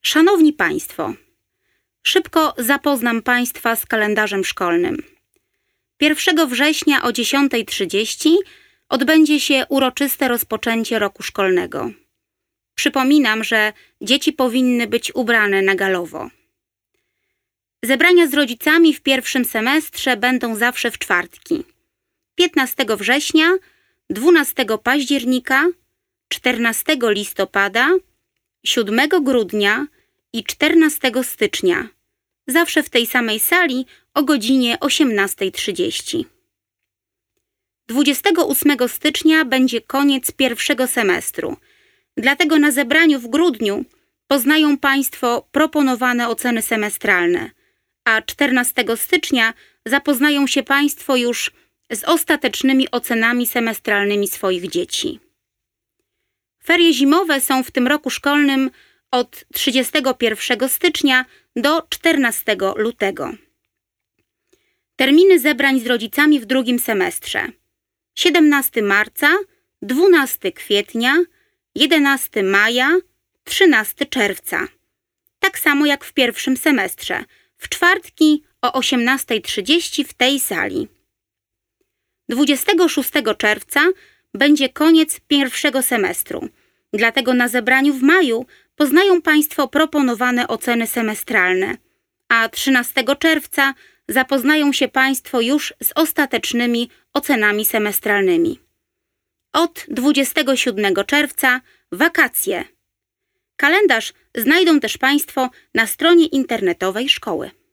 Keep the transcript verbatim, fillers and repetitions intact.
Szanowni Państwo, szybko zapoznam Państwa z kalendarzem szkolnym. pierwszego września o dziesiąta trzydzieści odbędzie się uroczyste rozpoczęcie roku szkolnego. Przypominam, że dzieci powinny być ubrane na galowo. Zebrania z rodzicami w pierwszym semestrze będą zawsze w czwartki. piętnastego września, dwunastego października, czternastego listopada, siódmego grudnia i czternastego stycznia. Zawsze w tej samej sali o godzinie osiemnasta trzydzieści. dwudziestego ósmego stycznia będzie koniec pierwszego semestru. Dlatego na zebraniu w grudniu poznają Państwo proponowane oceny semestralne, a czternastego stycznia zapoznają się Państwo już z ostatecznymi ocenami semestralnymi swoich dzieci. Ferie zimowe są w tym roku szkolnym od trzydziestego pierwszego stycznia do czternastego lutego. Terminy zebrań z rodzicami w drugim semestrze: siedemnastego marca, dwunastego kwietnia, jedenastego maja, trzynastego czerwca. Tak samo jak w pierwszym semestrze, w czwartki o osiemnasta trzydzieści w tej sali. dwudziestego szóstego czerwca będzie koniec pierwszego semestru. Dlatego na zebraniu w maju poznają Państwo proponowane oceny semestralne, a trzynastego czerwca zapoznają się Państwo już z ostatecznymi ocenami semestralnymi. Od dwudziestego siódmego czerwca wakacje. Kalendarz znajdą też Państwo na stronie internetowej szkoły.